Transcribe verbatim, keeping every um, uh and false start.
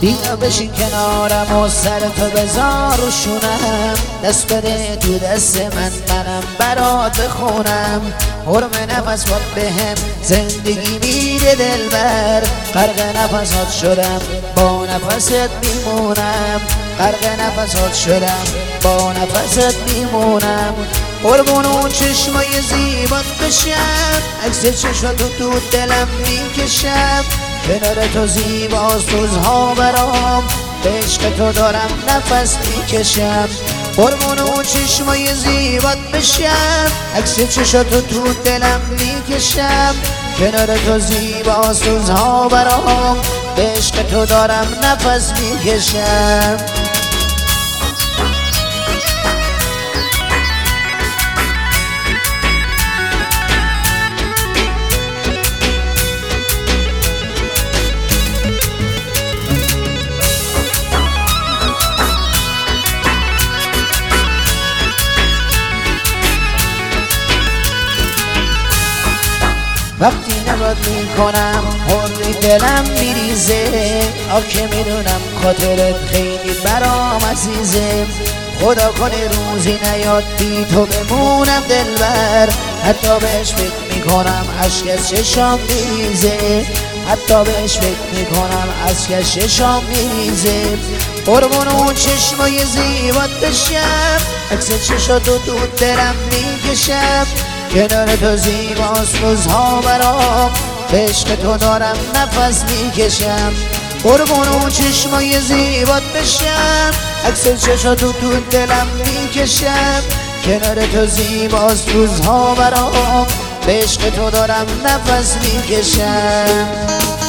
بیا بشین کنارم و سر تو بذار رو شونم، دست بده تو دست من منم برات بخونم. حرم نفس باد بهم زندگی میده دلبر، غرق نفسات شدم با نفست میمونم، غرق نفسات شدم با نفست میمونم. قربون اون چشمای زیبات بشم، عکس چشماتو تو دلم میکشم. کنار تو زیباست روزها برام، به عشق تو دارم نفس میکشم. قربون اون چشمای زیبات بشم، عکس چشماتو تو دلم میکشم. کنار تو زیباست روزها برام، به عشق تو دارم نفس میکشم. وقتی نگات میکنم حرمی دلم میریزه، آکه میدونم خاطرت خیلی برام عزیزه. خدا کنه روزی نیاد بی تو بمونم دلبر، حتی بهش فکر میکنم اشک از چشام میریزه، حتی بهش فکر میکنم اشک از چشام میریزه. قربون اون چشمای زیبات بشم، عکس چشاتو تو دلم میکشم. کنار تو زیباست روزها برام، به عشق تو دارم نفس میکشم. قربون اون چشمای زیبات بشم، عکس چشاتو تو دلم میکشم. کنار تو زیباست روزها برام، به عشق تو دارم نفس میکشم.